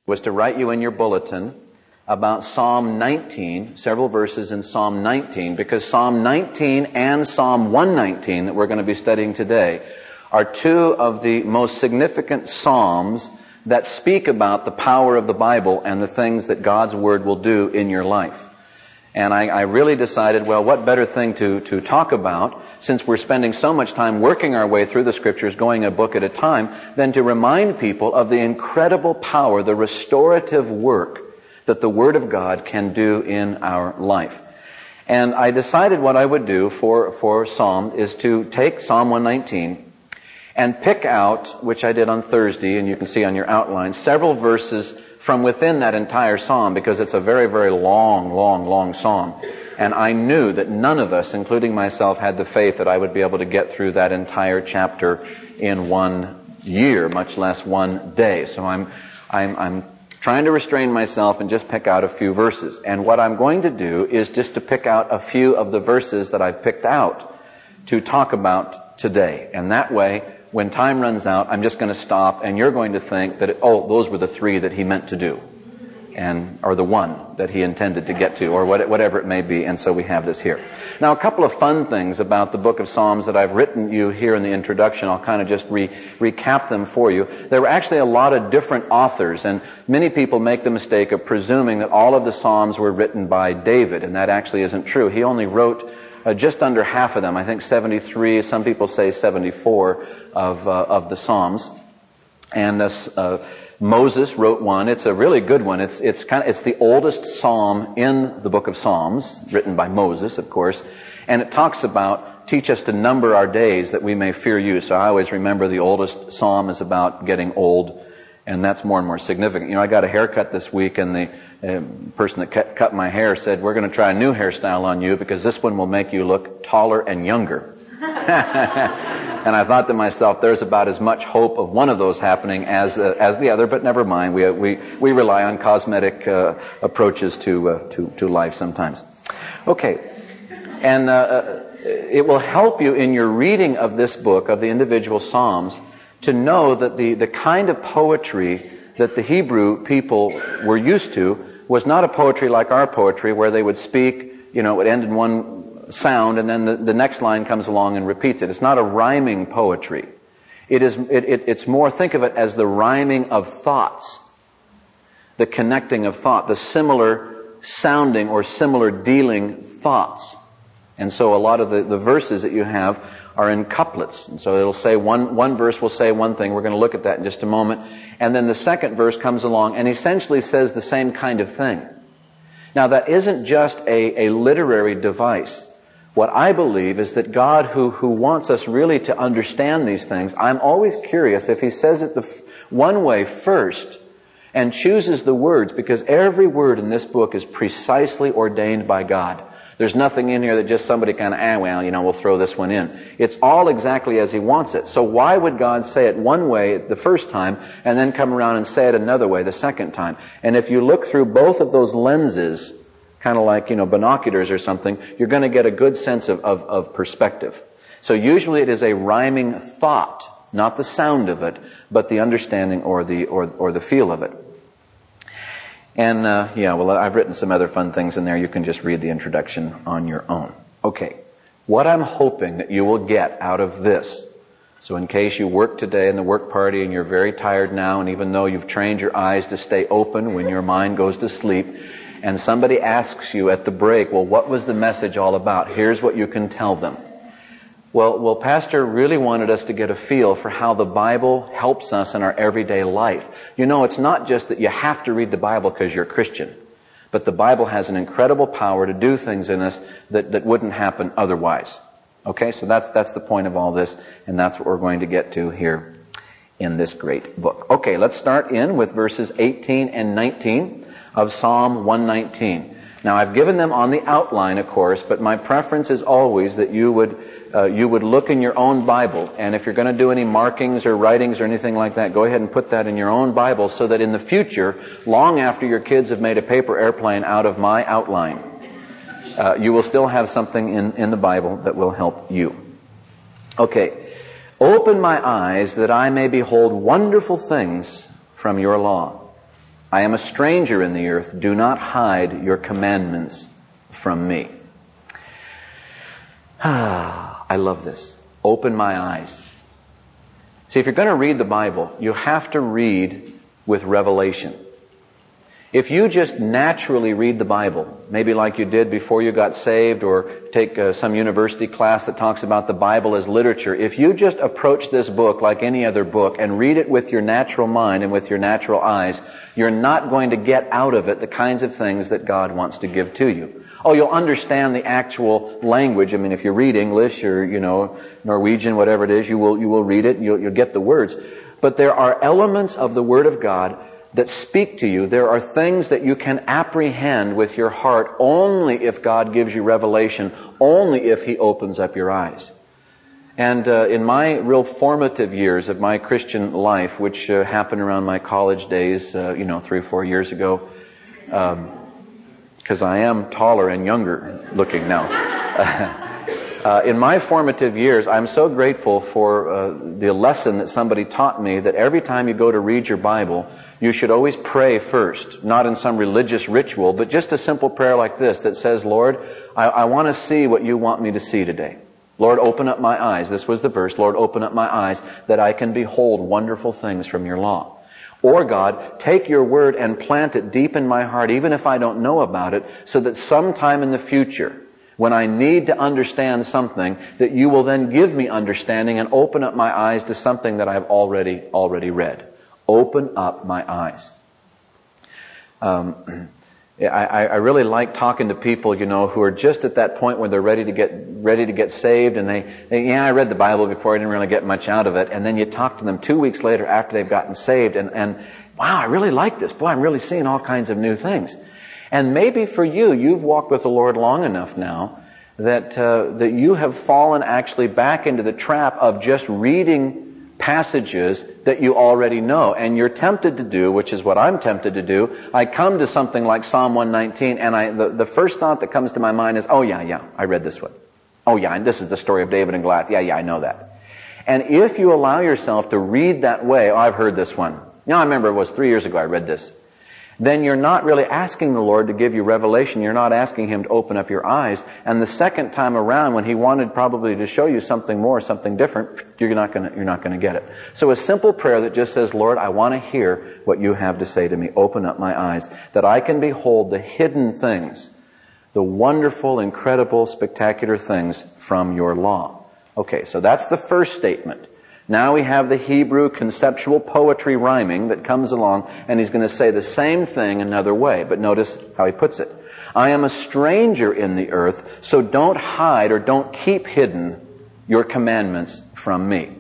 was to write you in your bulletin about Psalm 19, several verses in Psalm 19, because Psalm 19 and Psalm 119 that we're going to be studying today are two of the most significant psalms that speak about the power of the Bible and the things that God's Word will do in your life. And I really decided, well, what better thing to talk about, since we're spending so much time working our way through the Scriptures, going a book at a time, than to remind people of the incredible power, the restorative work that the Word of God can do in our life. And I decided what I would do for Psalm is to take Psalm 119 and pick out, which I did on Thursday, and you can see on your outline, several verses from within that entire psalm, because it's a very, very long psalm. And I knew that none of us, including myself, had the faith that I would be able to get through that entire chapter in 1 year, much less 1 day. So I'm trying to restrain myself and just pick out a few verses. And what I'm going to do is just to pick out a few of the verses that I've picked out to talk about today. And that way, when time runs out, I'm just going to stop, and you're going to think that, those were the 3 that he meant to do, or the 1 that he intended to get to, or whatever it may be, and so we have this here. Now, a couple of fun things about the book of Psalms that I've written you here in the introduction. I'll kind of just recap them for you. There were actually a lot of different authors, and many people make the mistake of presuming that all of the Psalms were written by David, and that actually isn't true. He only wrote just under half of them, I think 73, some people say 74 of the Psalms. And Moses wrote one. It's a really good one. It's the oldest psalm in the book of Psalms, written by Moses, of course. And it talks about, teach us to number our days that we may fear you. So I always remember the oldest psalm is about getting old, and that's more and more significant. I got a haircut this week, and the person that cut my hair said, we're going to try a new hairstyle on you because this one will make you look taller and younger. And I thought to myself, there's about as much hope of one of those happening as the other, but never mind. We rely on cosmetic approaches to life sometimes. Okay. And it will help you in your reading of this book, of the individual Psalms, to know that the kind of poetry that the Hebrew people were used to was not a poetry like our poetry, where they would speak, it would end in one sound, and then the next line comes along and repeats it. It's not a rhyming poetry. It's more, think of it as the rhyming of thoughts, the connecting of thought, the similar sounding or similar dealing thoughts. And so a lot of the verses that you have are in couplets. And so it'll say one verse will say one thing. We're going to look at that in just a moment. And then the second verse comes along and essentially says the same kind of thing. Now, that isn't just a literary device. What I believe is that God, who wants us really to understand these things, I'm always curious if He says it the one way first and chooses the words, because every word in this book is precisely ordained by God. There's nothing in here that just somebody kind of, we'll throw this one in. It's all exactly as He wants it. So why would God say it one way the first time and then come around and say it another way the second time? And if you look through both of those lenses, kind of like, binoculars or something, you're going to get a good sense of perspective. So usually it is a rhyming thought, not the sound of it, but the understanding or the feel of it. And, I've written some other fun things in there. You can just read the introduction on your own. Okay. What I'm hoping that you will get out of this, so in case you work today in the work party and you're very tired now, and even though you've trained your eyes to stay open when your mind goes to sleep, and somebody asks you at the break, well, what was the message all about? Here's what you can tell them. Well, Pastor really wanted us to get a feel for how the Bible helps us in our everyday life. It's not just that you have to read the Bible because you're a Christian, but the Bible has an incredible power to do things in us that wouldn't happen otherwise. Okay, so that's the point of all this, and that's what we're going to get to here in this great book. Okay, let's start in with verses 18 and 19 of Psalm 119. Now, I've given them on the outline, of course, but my preference is always that you would look in your own Bible. And if you're going to do any markings or writings or anything like that, go ahead and put that in your own Bible so that in the future, long after your kids have made a paper airplane out of my outline, you will still have something in the Bible that will help you. Okay. Open my eyes that I may behold wonderful things from your law. I am a stranger in the earth. Do not hide your commandments from me. I love this. Open my eyes. See, if you're going to read the Bible, you have to read with revelation. If you just naturally read the Bible, maybe like you did before you got saved, or take some university class that talks about the Bible as literature, if you just approach this book like any other book and read it with your natural mind and with your natural eyes, you're not going to get out of it the kinds of things that God wants to give to you. Oh, you'll understand the actual language. I mean, if you read English or, Norwegian, whatever it is, you will read it and you'll get the words. But there are elements of the Word of God that speak to you. There are things that you can apprehend with your heart only if God gives you revelation, only if He opens up your eyes. And in my real formative years of my Christian life, which happened around my college days, 3 or 4 years ago, because I am taller and younger looking now. In my formative years, I'm so grateful for the lesson that somebody taught me that every time you go to read your Bible, you should always pray first, not in some religious ritual, but just a simple prayer like this that says, Lord, I want to see what you want me to see today. Lord, open up my eyes. This was the verse. Lord, open up my eyes that I can behold wonderful things from your law. Or God, take your word and plant it deep in my heart, even if I don't know about it, so that sometime in the future, when I need to understand something, that you will then give me understanding and open up my eyes to something that I've already read. Open up my eyes. I really like talking to people, who are just at that point where they're ready to get saved, and they I read the Bible before, I didn't really get much out of it, and then you talk to them 2 weeks later after they've gotten saved, and wow, I really like this. Boy, I'm really seeing all kinds of new things. And maybe for you've walked with the Lord long enough now that you have fallen actually back into the trap of just reading passages that you already know, and you're tempted to do, which is what I'm tempted to do. I come to something like Psalm 119, and the first thought that comes to my mind is, oh yeah, I read this one. Oh yeah, and this is the story of David and Goliath. Yeah, I know that. And if you allow yourself to read that way, I've heard this one. I remember it was 3 years ago I read this. Then you're not really asking the Lord to give you revelation. You're not asking Him to open up your eyes. And the second time around, when He wanted probably to show you something more, something different, you're not going to get it. So a simple prayer that just says, Lord, I want to hear what you have to say to me. Open up my eyes that I can behold the hidden things, the wonderful, incredible, spectacular things from your law. Okay, so that's the first statement. Now we have the Hebrew conceptual poetry rhyming that comes along, and he's going to say the same thing another way. But notice how he puts it. I am a stranger in the earth, so don't hide or don't keep hidden your commandments from me.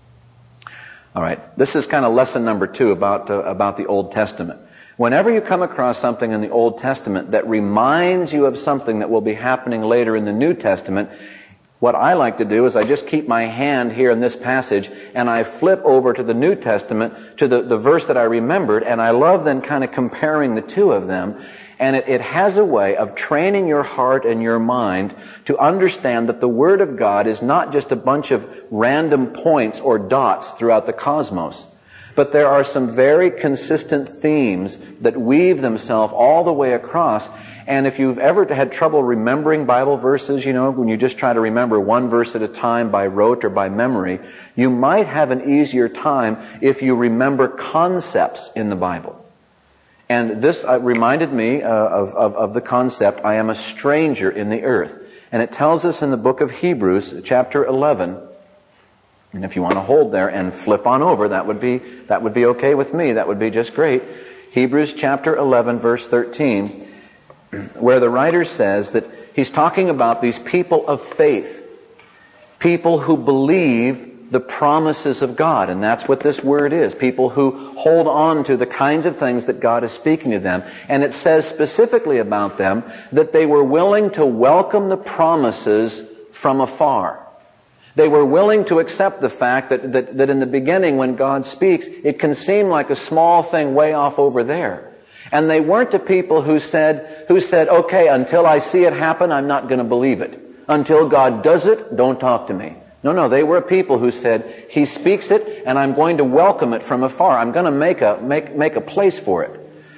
All right, this is kind of lesson number 2 about the Old Testament. Whenever you come across something in the Old Testament that reminds you of something that will be happening later in the New Testament, what I like to do is I just keep my hand here in this passage and I flip over to the New Testament to the verse that I remembered, and I love then kind of comparing the two of them. And it has a way of training your heart and your mind to understand that the Word of God is not just a bunch of random points or dots throughout the cosmos, but there are some very consistent themes that weave themselves all the way across. And if you've ever had trouble remembering Bible verses, when you just try to remember one verse at a time by rote or by memory, you might have an easier time if you remember concepts in the Bible. And this reminded me of the concept, I am a stranger in the earth. And it tells us in the book of Hebrews, chapter 11, and if you want to hold there and flip on over, that would be okay with me. That would be just great. Hebrews chapter 11, verse 13, where the writer says that he's talking about these people of faith, people who believe the promises of God, and that's what this word is, people who hold on to the kinds of things that God is speaking to them. And it says specifically about them that they were willing to welcome the promises from afar. They were willing to accept the fact that in the beginning when God speaks, it can seem like a small thing way off over there. And they weren't a people who said, okay, until I see it happen, I'm not going to believe it. Until God does it, don't talk to me. No, they were a people who said, He speaks it, and I'm going to welcome it from afar. I'm going to make a place for it.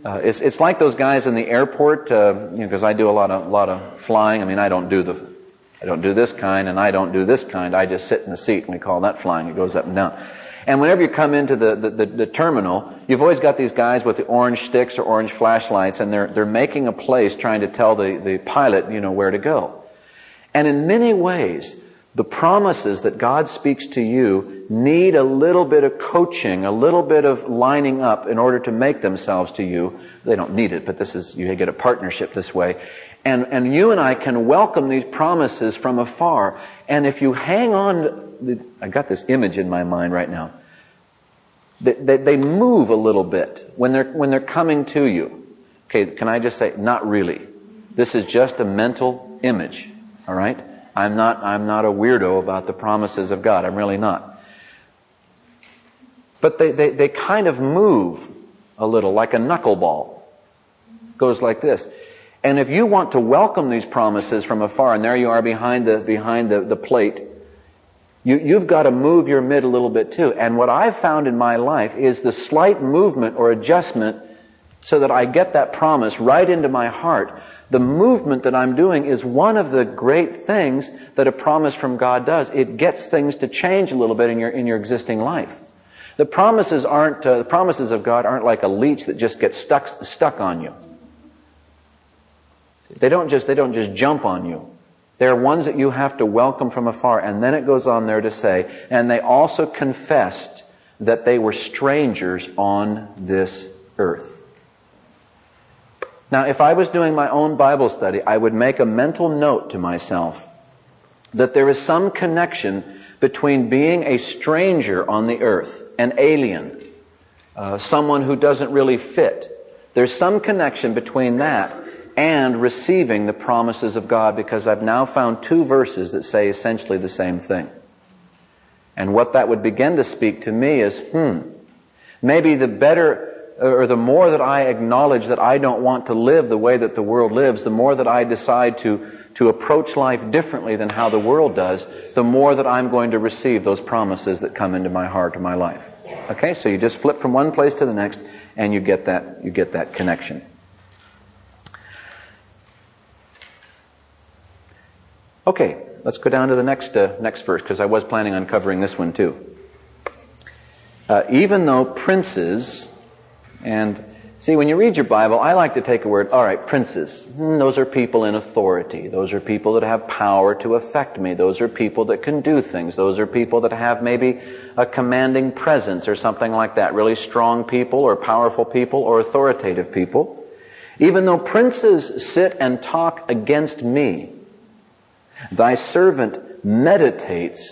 It's like those guys in the airport, because I do a lot of flying. I mean, I don't do this kind and I don't do this kind. I just sit in the seat and we call that flying. It goes up and down. And whenever you come into the terminal, you've always got these guys with the orange sticks or orange flashlights, and they're making a place trying to tell the pilot, where to go. And in many ways, the promises that God speaks to you need a little bit of coaching, a little bit of lining up in order to make themselves to you. They don't need it, but you get a partnership this way. And you and I can welcome these promises from afar. And if you hang on, I got this image in my mind right now. They move a little bit when they're coming to you. Okay, can I just say, not really. This is just a mental image. All right? I'm not a weirdo about the promises of God. I'm really not. But they kind of move a little, like a knuckleball. Goes like this. And if you want to welcome these promises from afar, and there you are behind the plate, you've got to move your mid a little bit too. And what I've found in my life is the slight movement or adjustment so that I get that promise right into my heart. The movement that I'm doing is one of the great things that a promise from God does. It gets things to change a little bit in your existing life. The promises of God aren't like a leech that just gets stuck on you. They don't just jump on you. They're ones that you have to welcome from afar. And then it goes on there to say, and they also confessed that they were strangers on this earth. Now, if I was doing my own Bible study, I would make a mental note to myself that there is some connection between being a stranger on the earth, an alien, someone who doesn't really fit. There's some connection between that and receiving the promises of God, because I've now found two verses that say essentially the same thing. And what that would begin to speak to me is, maybe the better or the more that I acknowledge that I don't want to live the way that the world lives, the more that I decide to approach life differently than how the world does, the more that I'm going to receive those promises that come into my heart or my life. Okay, so you just flip from one place to the next and you get that connection. Okay, let's go down to the next verse, because I was planning on covering this one too. Even though princes, and see, when you read your Bible, I like to take a word, all right, princes. Those are people in authority. Those are people that have power to affect me. Those are people that can do things. Those are people that have maybe a commanding presence or something like that. Really strong people or powerful people or authoritative people. Even though princes sit and talk against me, thy servant meditates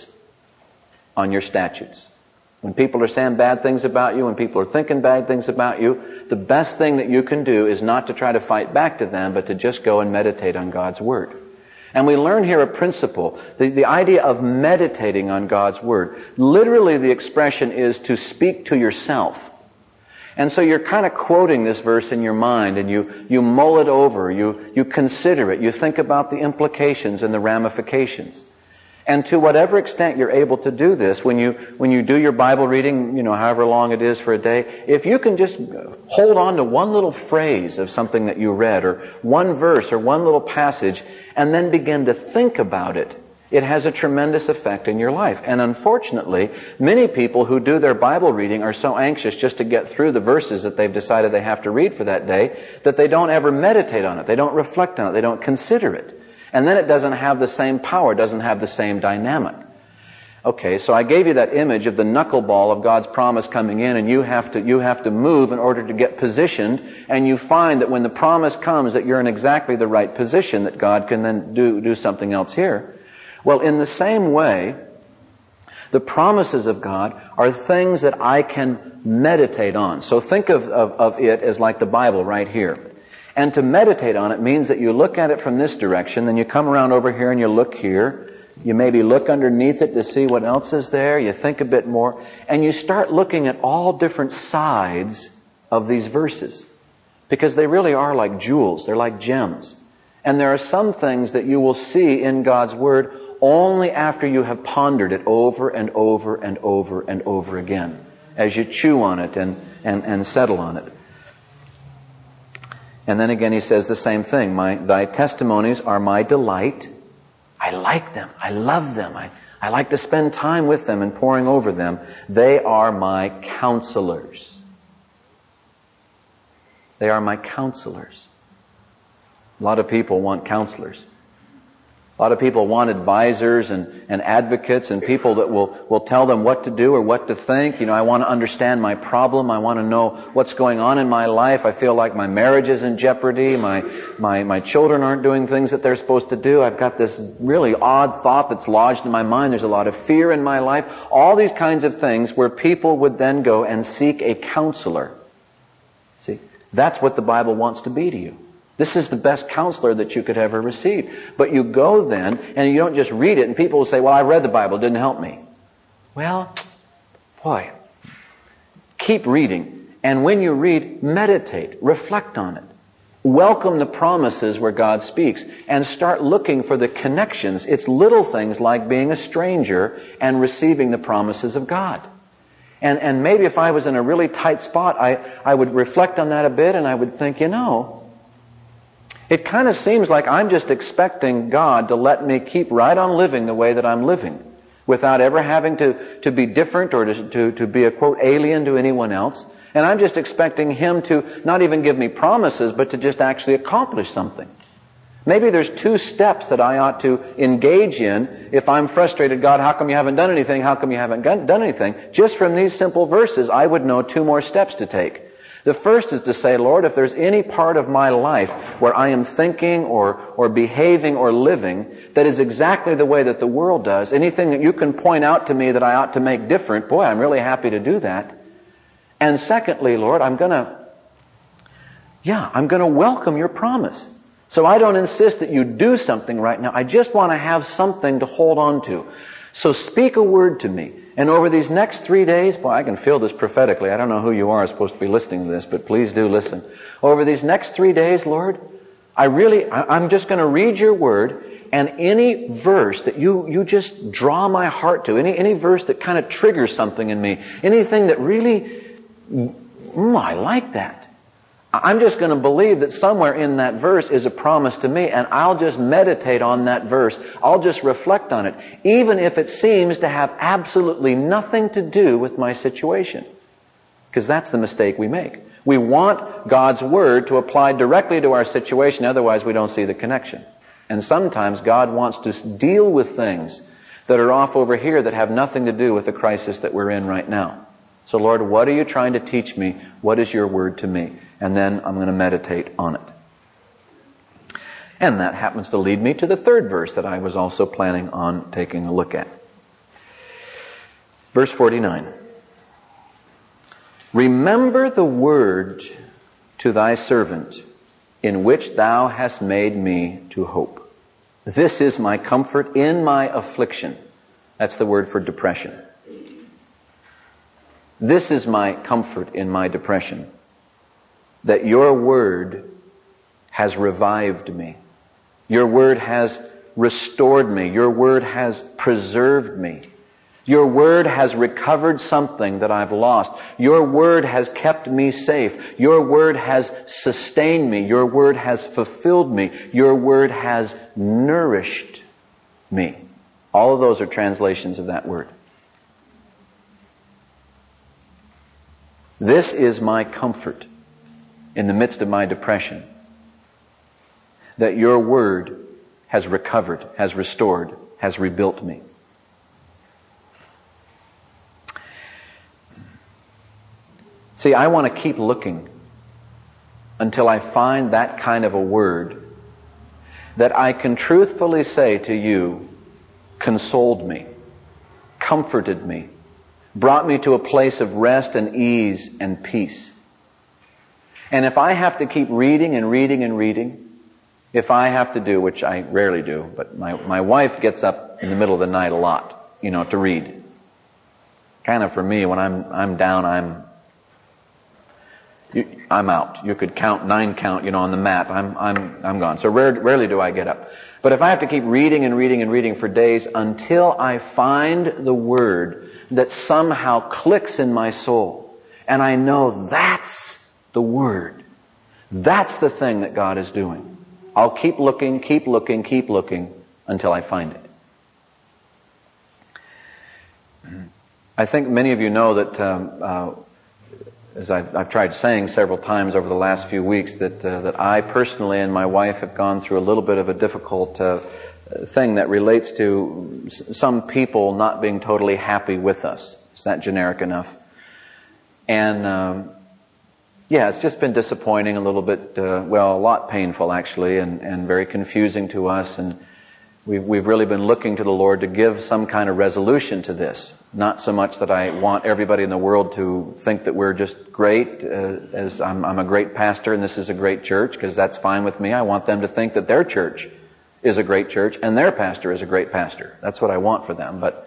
on your statutes. When people are saying bad things about you, when people are thinking bad things about you, the best thing that you can do is not to try to fight back to them, but to just go and meditate on God's Word. And we learn here a principle, the idea of meditating on God's Word. Literally the expression is to speak to yourself. And so you're kind of quoting this verse in your mind, and you mull it over, you consider it, you think about the implications and the ramifications. And to whatever extent you're able to do this, when you do your Bible reading, however long it is for a day, if you can just hold on to one little phrase of something that you read, or one verse, or one little passage, and then begin to think about it, it has a tremendous effect in your life. And unfortunately, many people who do their Bible reading are so anxious just to get through the verses that they've decided they have to read for that day, that they don't ever meditate on it, they don't reflect on it, they don't consider it. And then it doesn't have the same power, doesn't have the same dynamic. Okay, so I gave you that image of the knuckleball of God's promise coming in, and you have to move in order to get positioned, and you find that when the promise comes that you're in exactly the right position, that God can then do something else here. Well, in the same way, the promises of God are things that I can meditate on. So think of it as like the Bible right here. And to meditate on it means that you look at it from this direction, then you come around over here and you look here. You maybe look underneath it to see what else is there. You think a bit more. And you start looking at all different sides of these verses. Because they really are like jewels. They're like gems. And there are some things that you will see in God's Word only after you have pondered it over and over and over and over again, as you chew on it and settle on it. And then again he says the same thing. Thy testimonies are my delight. I like them. I love them. I like to spend time with them and poring over them. They are my counselors. They are my counselors. A lot of people want counselors. A lot of people want advisors and advocates and people that will tell them what to do or what to think. I want to understand my problem. I want to know what's going on in my life. I feel like my marriage is in jeopardy. My children aren't doing things that they're supposed to do. I've got this really odd thought that's lodged in my mind. There's a lot of fear in my life. All these kinds of things where people would then go and seek a counselor. See, that's what the Bible wants to be to you. This is the best counselor that you could ever receive. But you go then, and you don't just read it, and people will say, well, I read the Bible, it didn't help me. Well, boy, keep reading. And when you read, meditate, reflect on it. Welcome the promises where God speaks, and start looking for the connections. It's little things like being a stranger and receiving the promises of God. And maybe if I was in a really tight spot, I would reflect on that a bit, and I would think, it kind of seems like I'm just expecting God to let me keep right on living the way that I'm living without ever having to be different or to be a, quote, alien to anyone else. And I'm just expecting Him to not even give me promises, but to just actually accomplish something. Maybe there's 2 steps that I ought to engage in if I'm frustrated. God, how come you haven't done anything? How come you haven't done anything? Just from these simple verses, I would know 2 more steps to take. The first is to say, Lord, if there's any part of my life where I am thinking or behaving or living that is exactly the way that the world does, anything that you can point out to me that I ought to make different, boy, I'm really happy to do that. And secondly, Lord, I'm going to welcome your promise. So I don't insist that you do something right now. I just want to have something to hold on to. So speak a word to me. And over these next 3 days, boy, I can feel this prophetically. I don't know who you are supposed to be listening to this, but please do listen. Over these next 3 days, Lord, I'm just going to read your word, and any verse that you just draw my heart to, any verse that kind of triggers something in me, anything that really, I like that. I'm just going to believe that somewhere in that verse is a promise to me, and I'll just meditate on that verse. I'll just reflect on it, even if it seems to have absolutely nothing to do with my situation. Because that's the mistake we make. We want God's Word to apply directly to our situation, otherwise we don't see the connection. And sometimes God wants to deal with things that are off over here that have nothing to do with the crisis that we're in right now. So Lord, what are you trying to teach me? What is your word to me? And then I'm going to meditate on it. And that happens to lead me to the 3rd verse that I was also planning on taking a look at. Verse 49. Remember the word to thy servant, in which thou hast made me to hope. This is my comfort in my affliction. That's the word for depression. This is my comfort in my depression, that your word has revived me. Your word has restored me. Your word has preserved me. Your word has recovered something that I've lost. Your word has kept me safe. Your word has sustained me. Your word has fulfilled me. Your word has nourished me. All of those are translations of that word. This is my comfort in the midst of my depression, that your word has recovered, has restored, has rebuilt me. See, I want to keep looking until I find that kind of a word that I can truthfully say to you, consoled me, comforted me, brought me to a place of rest and ease and peace. And if I have to keep reading and reading and reading, if I have to do, which I rarely do, but my wife gets up in the middle of the night a lot, to read. Kind of for me, when I'm down, I'm out. You could count 9 count, on the mat. I'm gone. So rarely do I get up. But if I have to keep reading and reading and reading for days until I find the word that somehow clicks in my soul, and I know that's the word, That's the thing that God is doing. I'll keep looking until I find it. I think many of you know that, as I've tried saying several times over the last few weeks, that I personally and my wife have gone through a little bit of a difficult thing that relates to some people not being totally happy with us. Is that generic enough? And it's just been disappointing, a little bit, a lot painful actually, and very confusing to us. And we've really been looking to the Lord to give some kind of resolution to this. Not so much that I want everybody in the world to think that we're just great, as I'm a great pastor and this is a great church, because that's fine with me. I want them to think that their church is a great church and their pastor is a great pastor. That's what I want for them. But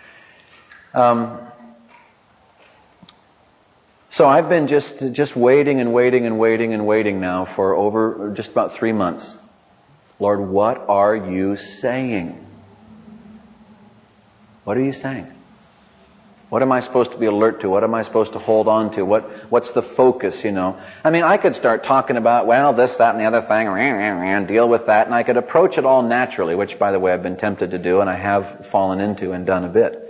so I've been just waiting now for over just about 3 months. Lord, what are you saying? What are you saying? What am I supposed to be alert to? What am I supposed to hold on to? What's the focus, you know? I mean, I could start talking about, this, that, and the other thing, and deal with that, and I could approach it all naturally, which, by the way, I've been tempted to do, and I have fallen into and done a bit.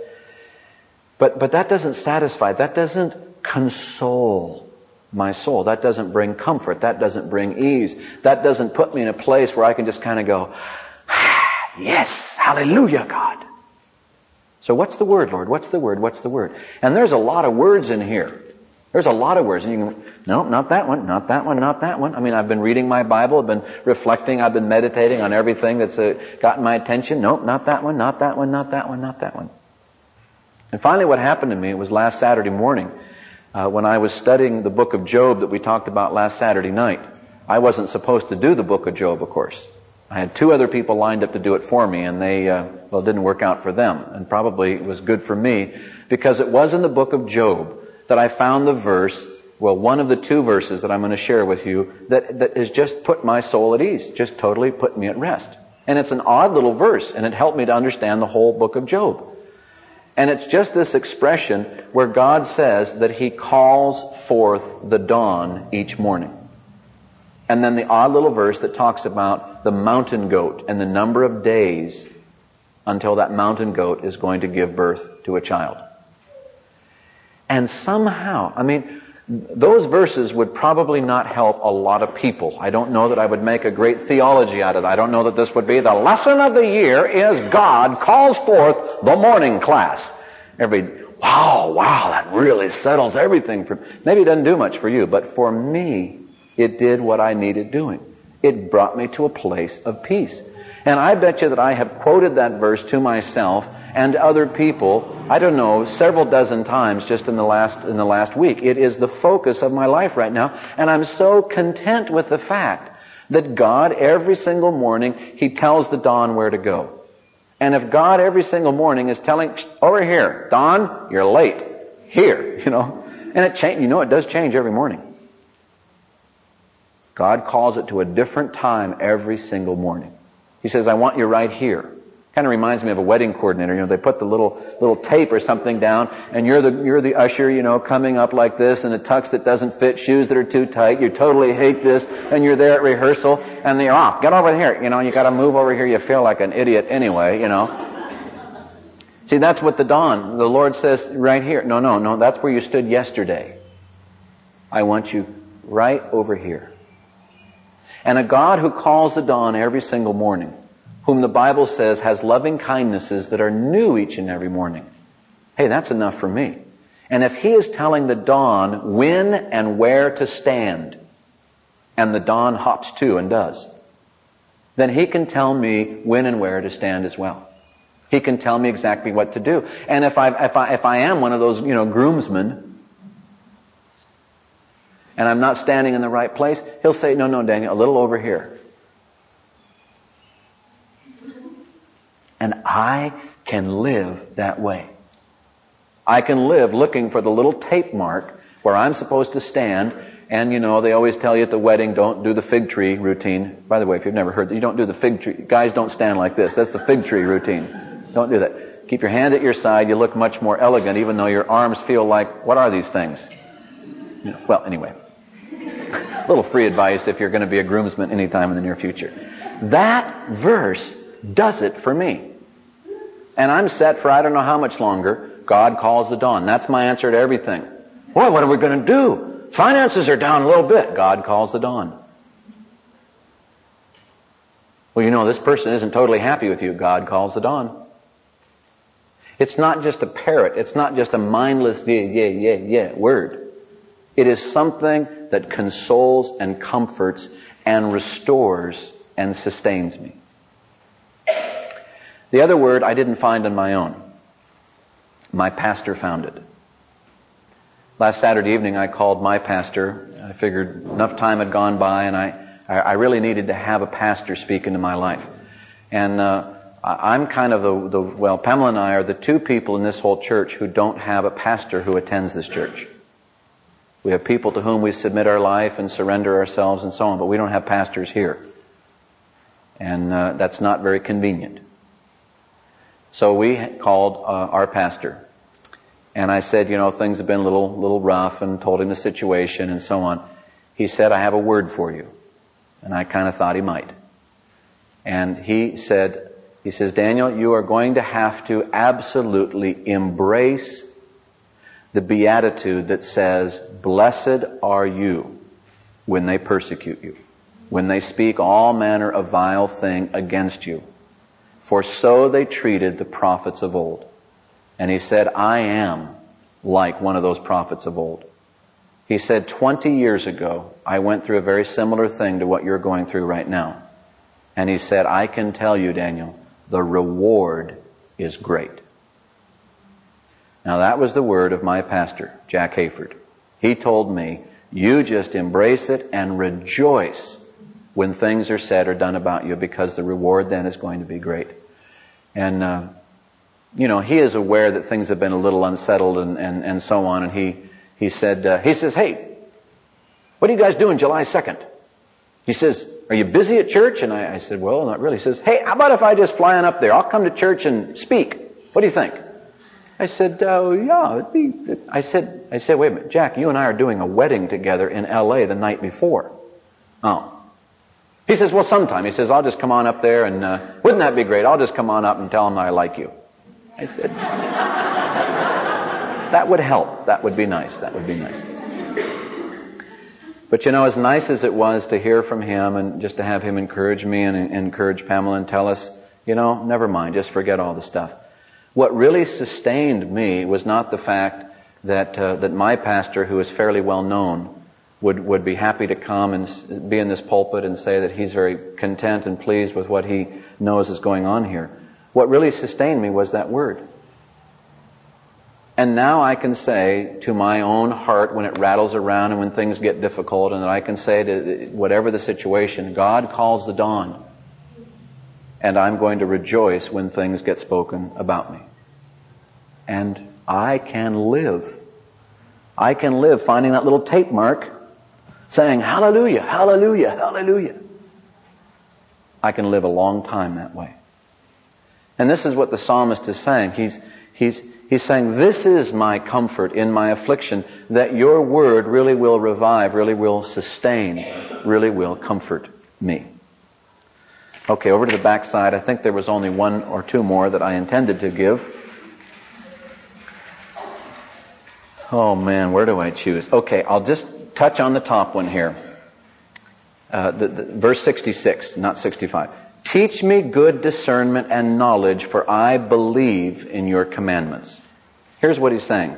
But that doesn't satisfy. That doesn't console my soul. That doesn't bring comfort. That doesn't bring ease. That doesn't put me in a place where I can just kind of go, yes, hallelujah, God. So what's the word, Lord? What's the word? What's the word? And there's a lot of words in here. There's a lot of words. And you can, no, not that one, not that one, not that one. I mean, I've been reading my Bible, I've been reflecting, I've been meditating on everything that's gotten my attention. Nope, not that one, not that one, not that one, not that one. And finally what happened to me, it was last Saturday morning, when I was studying the book of Job that we talked about last Saturday night. I wasn't supposed to do the book of Job, of course. I had 2 other people lined up to do it for me, and they, it didn't work out for them. And probably it was good for me, because it was in the book of Job that I found the verse, one of the 2 verses that I'm going to share with you, that has just put my soul at ease, just totally put me at rest. And it's an odd little verse, and it helped me to understand the whole book of Job. And it's just this expression where God says that He calls forth the dawn each morning. And then the odd little verse that talks about the mountain goat and the number of days until that mountain goat is going to give birth to a child. And somehow, I mean, those verses would probably not help a lot of people. I don't know that I would make a great theology out of it. I don't know that this would be the lesson of the year is God calls forth the morning class. Wow, that really settles everything for me. Maybe it doesn't do much for you, but for me, it did what I needed doing. It brought me to a place of peace. And I bet you that I have quoted that verse to myself and other people, I don't know, several dozen times just in the last week. It is the focus of my life right now, and I'm so content with the fact that God, every single morning, He tells the dawn where to go. And if God every single morning is telling, over here, dawn, you're late. Here, and it does change every morning. God calls it to a different time every single morning. He says, I want you right here. Kind of reminds me of a wedding coordinator. They put the little tape or something down, and you're the usher, coming up like this in a tux that doesn't fit, shoes that are too tight. You totally hate this, and you're there at rehearsal, and you're off. Get over here. You got to move over here. You feel like an idiot anyway. See, that's what the Lord says right here. No. That's where you stood yesterday. I want you right over here. And a God who calls the dawn every single morning, whom the Bible says has loving kindnesses that are new each and every morning. Hey, that's enough for me. And if He is telling the dawn when and where to stand, and the dawn hops to and does, then He can tell me when and where to stand as well. He can tell me exactly what to do. And if I am one of those, groomsmen, and I'm not standing in the right place, He'll say, no, Daniel, a little over here. And I can live that way. I can live looking for the little tape mark where I'm supposed to stand. And they always tell you at the wedding, don't do the fig tree routine. By the way, if you've never heard that, you don't do the fig tree. Guys don't stand like this. That's the fig tree routine. Don't do that. Keep your hand at your side. You look much more elegant, even though your arms feel like, what are these things? Well, anyway. A little free advice if you're going to be a groomsman anytime in the near future. That verse does it for me. And I'm set for I don't know how much longer. God calls the dawn. That's my answer to everything. Boy, what are we going to do? Finances are down a little bit. God calls the dawn. Well, you know, this person isn't totally happy with you. God calls the dawn. It's not just a parrot. It's not just a mindless yeah word. It is something that consoles and comforts and restores and sustains me. The other word I didn't find on my own. My pastor found it. Last Saturday evening I called my pastor. I figured enough time had gone by and I really needed to have a pastor speak into my life. And I'm kind of well, Pamela and I are the two people in this whole church who don't have a pastor who attends this church. We have people to whom we submit our life and surrender ourselves and so on, but we don't have pastors here. And that's not very convenient. So we called our pastor. And I said, you know, things have been a little rough, and told him the situation and so on. He said, I have a word for you. And I kind of thought he might. And he says, Daniel, you are going to have to absolutely embrace the beatitude that says, blessed are you when they persecute you, when they speak all manner of vile thing against you. For so they treated the prophets of old. And he said, I am like one of those prophets of old. He said, 20 years ago, I went through a very similar thing to what you're going through right now. And he said, I can tell you, Daniel, the reward is great. Now that was the word of my pastor, Jack Hayford. He told me, you just embrace it and rejoice when things are said or done about you, because the reward then is going to be great. And, you know, he is aware that things have been a little unsettled and so on. And he says, hey, what are you guys doing July 2nd? He says, are you busy at church? And I said, well, not really. He says, hey, how about if I just fly on up there? I'll come to church and speak. What do you think? I said, yeah, it'd be, I said, wait a minute, Jack, you and I are doing a wedding together in LA the night before. Oh. He says, well, sometime. He says, I'll just come on up there and, wouldn't that be great? I'll just come on up and tell him I like you. I said, that would help. That would be nice. That would be nice. But you know, as nice as it was to hear from him and just to have him encourage me and encourage Pamela and tell us, you know, never mind, just forget all the stuff. What really sustained me was not the fact that my pastor, who is fairly well known, would be happy to come and be in this pulpit and say that he's very content and pleased with what he knows is going on here. What really sustained me was that word. And now I can say to my own heart when it rattles around and when things get difficult, and that I can say to whatever the situation, God calls the dawn. And I'm going to rejoice when things get spoken about me. And I can live. I can live finding that little tape mark saying, hallelujah, hallelujah, hallelujah. I can live a long time that way. And this is what the psalmist is saying. He's saying, this is my comfort in my affliction, that your word really will revive, really will sustain, really will comfort me. Okay, over to the back side. I think there was only one or two more that I intended to give. Oh man, where do I choose? Okay, I'll just touch on the top one here. Verse 66, not 65. Teach me good discernment and knowledge, for I believe in your commandments. Here's what he's saying.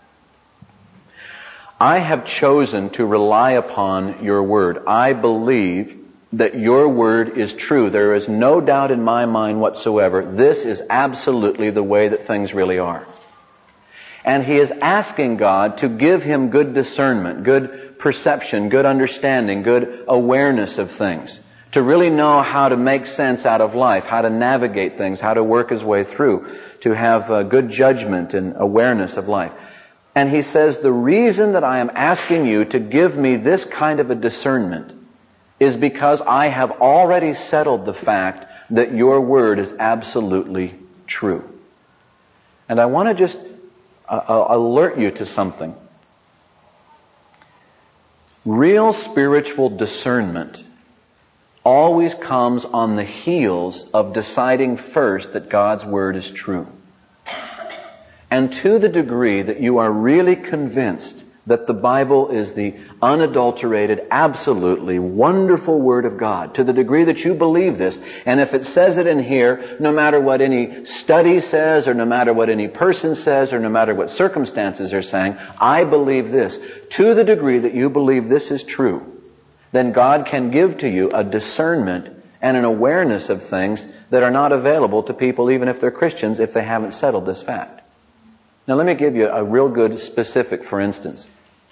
I have chosen to rely upon your word. I believe that your word is true. There is no doubt in my mind whatsoever. This is absolutely the way that things really are. And he is asking God to give him good discernment, good perception, good understanding, good awareness of things. To really know how to make sense out of life, how to navigate things, how to work his way through, to have good judgment and awareness of life. And he says, the reason that I am asking you to give me this kind of a discernment is because I have already settled the fact that your word is absolutely true. And I want to just alert you to something. Real spiritual discernment always comes on the heels of deciding first that God's Word is true. And to the degree that you are really convinced that the Bible is the unadulterated, absolutely wonderful Word of God, to the degree that you believe this, and if it says it in here, no matter what any study says, or no matter what any person says, or no matter what circumstances are saying, I believe this. To the degree that you believe this is true, then God can give to you a discernment and an awareness of things that are not available to people, even if they're Christians, if they haven't settled this fact. Now let me give you a real good specific, for instance.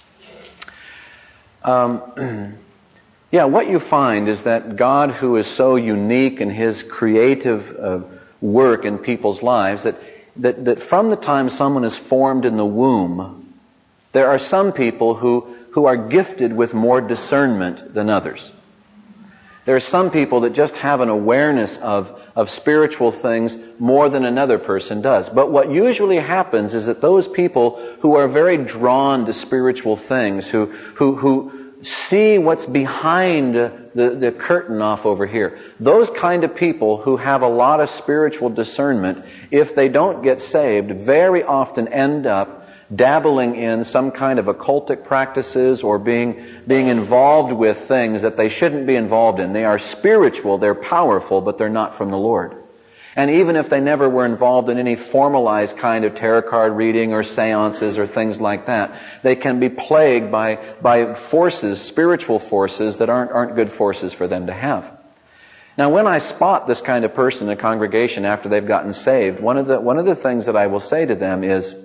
What you find is that God, who is so unique in His creative work in people's lives, that from the time someone is formed in the womb, there are some people who are gifted with more discernment than others. There are some people that just have an awareness of spiritual things more than another person does. But what usually happens is that those people who are very drawn to spiritual things, who see what's behind the curtain off over here, those kind of people who have a lot of spiritual discernment, if they don't get saved, very often end up dabbling in some kind of occultic practices or being involved with things that they shouldn't be involved in. They are spiritual, they're powerful, but they're not from the Lord. And even if they never were involved in any formalized kind of tarot card reading or seances or things like that, they can be plagued by forces, spiritual forces that aren't good forces for them to have. Now, when I spot this kind of person in a congregation after they've gotten saved, one of the things that I will say to them is,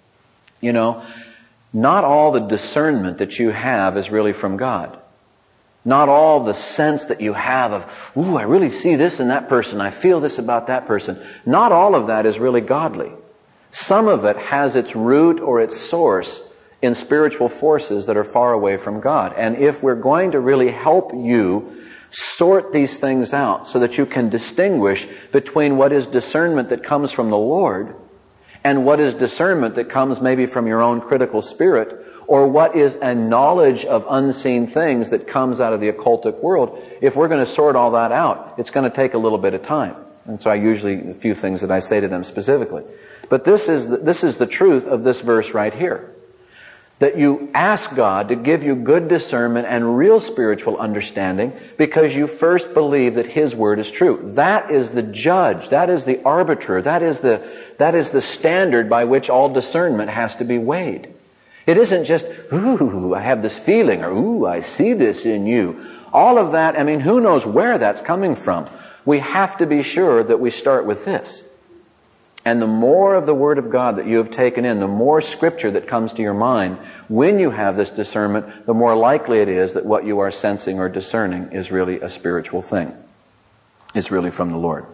not all the discernment that you have is really from God. Not all the sense that you have of, I really see this in that person, I feel this about that person. Not all of that is really godly. Some of it has its root or its source in spiritual forces that are far away from God. And if we're going to really help you sort these things out so that you can distinguish between what is discernment that comes from the Lord and what is discernment that comes maybe from your own critical spirit, or what is a knowledge of unseen things that comes out of the occultic world, if we're going to sort all that out, it's going to take a little bit of time. And so a few things that I say to them specifically. But this is the truth of this verse right here. That you ask God to give you good discernment and real spiritual understanding because you first believe that His Word is true. That is the judge. That is the arbiter. That is the standard by which all discernment has to be weighed. It isn't just, I have this feeling, or I see this in you. All of that, who knows where that's coming from? We have to be sure that we start with this. And the more of the Word of God that you have taken in, the more Scripture that comes to your mind, when you have this discernment, the more likely it is that what you are sensing or discerning is really a spiritual thing. It's really from the Lord.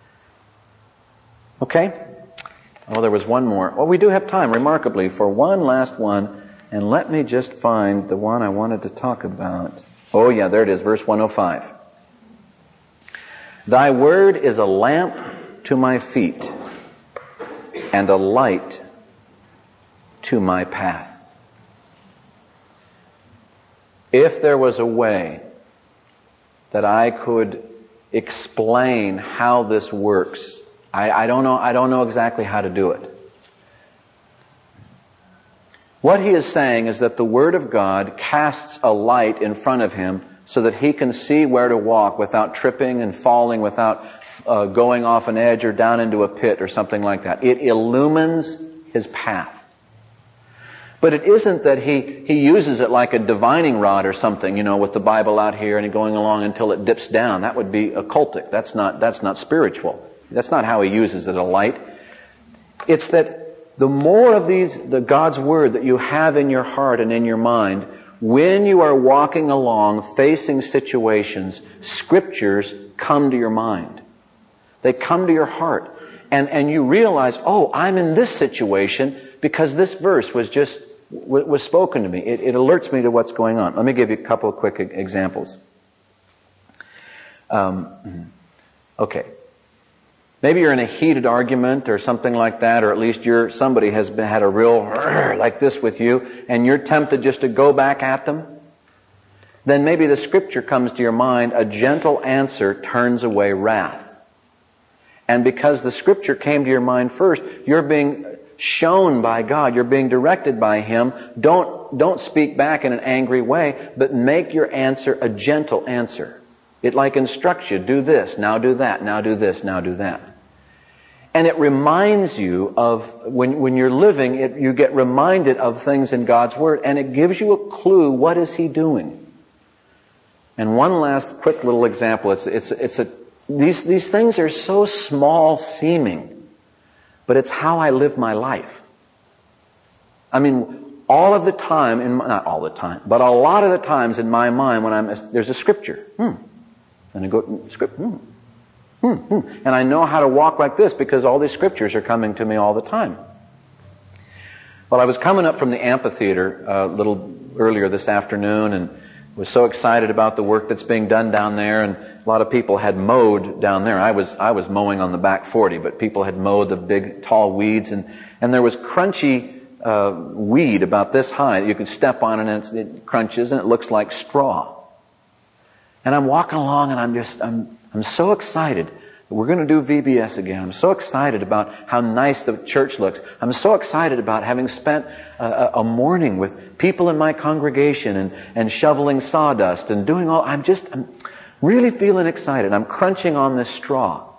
Okay? Oh, there was one more. Well, we do have time, remarkably, for one last one. And let me just find the one I wanted to talk about. Oh yeah, there it is, verse 105. Thy word is a lamp to my feet and a light to my path. If there was a way that I could explain how this works, I don't know exactly how to do it. What he is saying is that the Word of God casts a light in front of him so that he can see where to walk without tripping and falling, without going off an edge or down into a pit or something like that. It illumines his path. But it isn't that he uses it like a divining rod or something, with the Bible out here and going along until it dips down. That would be occultic. That's not spiritual. That's not how he uses it, a light. It's that the more of the God's Word that you have in your heart and in your mind, when you are walking along, facing situations, Scriptures come to your mind. They come to your heart. And you realize, I'm in this situation because this verse was spoken to me. It alerts me to what's going on. Let me give you a couple of quick examples. Okay. Maybe you're in a heated argument or something like that, or at least somebody has had a real like this with you, and you're tempted just to go back at them. then maybe the scripture comes to your mind, a gentle answer turns away wrath. And because the scripture came to your mind first, you're being shown by God, you're being directed by Him. Don't speak back in an angry way, but make your answer a gentle answer. It like instructs you, do this, now do that, now do this, now do that. And it reminds you of, when you're living, you get reminded of things in God's Word, and it gives you a clue, what is He doing? And one last quick little example, these things are so small seeming, but it's how I live my life. I mean, all of the time, not all the time, but a lot of the times in my mind there's a scripture. And I go, script, And I know how to walk like this because all these scriptures are coming to me all the time. Well, I was coming up from the amphitheater a little earlier this afternoon and was so excited about the work that's being done down there, and a lot of people had mowed down there. I was mowing on the back 40, but people had mowed the big tall weeds, and there was crunchy weed about this high. You can step on it and it crunches and it looks like straw. And I'm walking along and I'm so excited. We're going to do VBS again. I'm so excited about how nice the church looks. I'm so excited about having spent a morning with people in my congregation and shoveling sawdust and doing all. I'm really feeling excited. I'm crunching on this straw.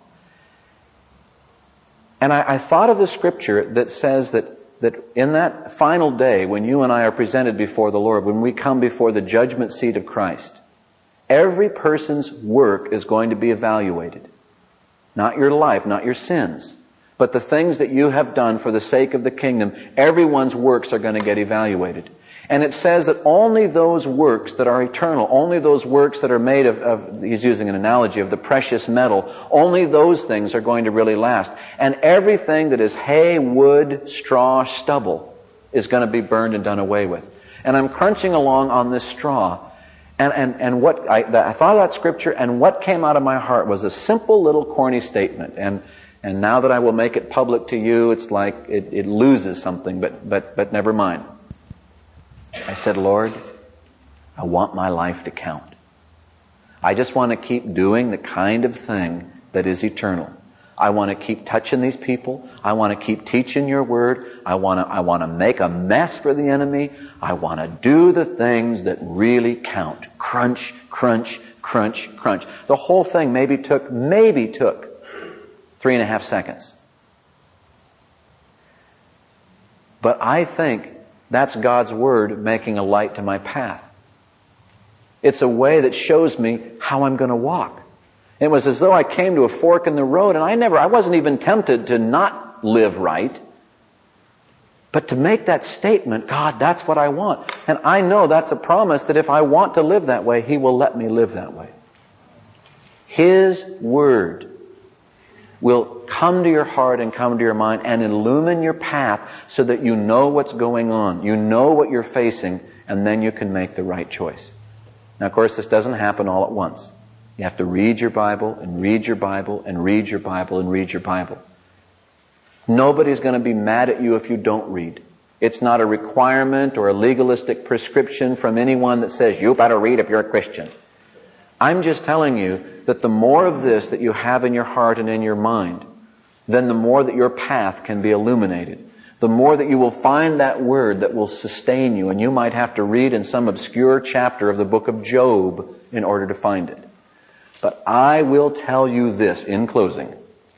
And I thought of the scripture that says that in that final day when you and I are presented before the Lord, when we come before the judgment seat of Christ, every person's work is going to be evaluated. Not your life, not your sins, but the things that you have done for the sake of the kingdom. Everyone's works are going to get evaluated. And it says that only those works that are eternal, only those works that are made of, he's using an analogy of the precious metal, only those things are going to really last. And everything that is hay, wood, straw, stubble is going to be burned and done away with. And I'm crunching along on this straw. And what I thought of that scripture, and what came out of my heart was a simple little corny statement. And now that I will make it public to you, it's like it loses something, but never mind. I said, Lord, I want my life to count. I just want to keep doing the kind of thing that is eternal. I want to keep touching these people. I want to keep teaching your word. I want to make a mess for the enemy. I want to do the things that really count. Crunch, crunch, crunch, crunch. The whole thing maybe took 3.5 seconds. But I think that's God's word making a light to my path. It's a way that shows me how I'm going to walk. It was as though I came to a fork in the road, and I wasn't even tempted to not live right. But to make that statement, God, that's what I want. And I know that's a promise that if I want to live that way, He will let me live that way. His word will come to your heart and come to your mind and illumine your path so that you know what's going on. You know what you're facing, and then you can make the right choice. Now, of course, this doesn't happen all at once. You have to read your Bible and read your Bible and read your Bible and read your Bible. Nobody's going to be mad at you if you don't read. It's not a requirement or a legalistic prescription from anyone that says you better read if you're a Christian. I'm just telling you that the more of this that you have in your heart and in your mind, then the more that your path can be illuminated. The more that you will find that word that will sustain you, and you might have to read in some obscure chapter of the book of Job in order to find it. But I will tell you this in closing.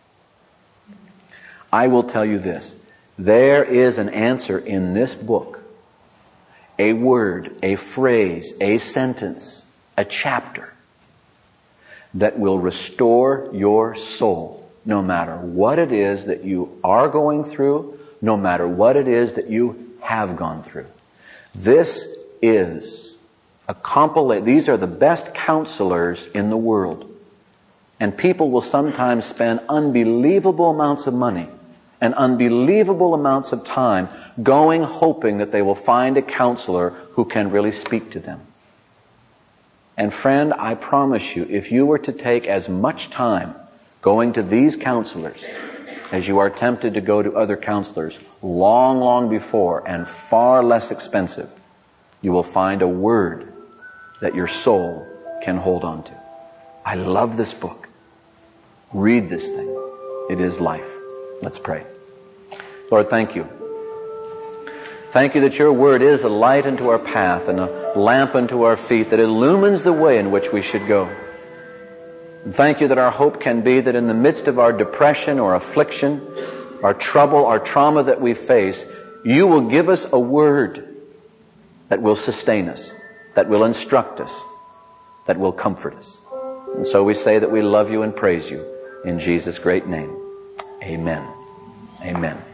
I will tell you this. There is an answer in this book. A word, a phrase, a sentence, a chapter that will restore your soul, no matter what it is that you are going through, no matter what it is that you have gone through. This is these are the best counselors in the world. And people will sometimes spend unbelievable amounts of money and unbelievable amounts of time going hoping that they will find a counselor who can really speak to them. And friend, I promise you, if you were to take as much time going to these counselors as you are tempted to go to other counselors long, long before and far less expensive, you will find a word that your soul can hold on to. I love this book. Read this thing. It is life. Let's pray. Lord, thank you. Thank you that your word is a light unto our path and a lamp unto our feet that illumines the way in which we should go. And thank you that our hope can be that in the midst of our depression or affliction, our trouble, our trauma that we face, you will give us a word that will sustain us, that will instruct us, that will comfort us. And so we say that we love you and praise you in Jesus' great name. Amen. Amen.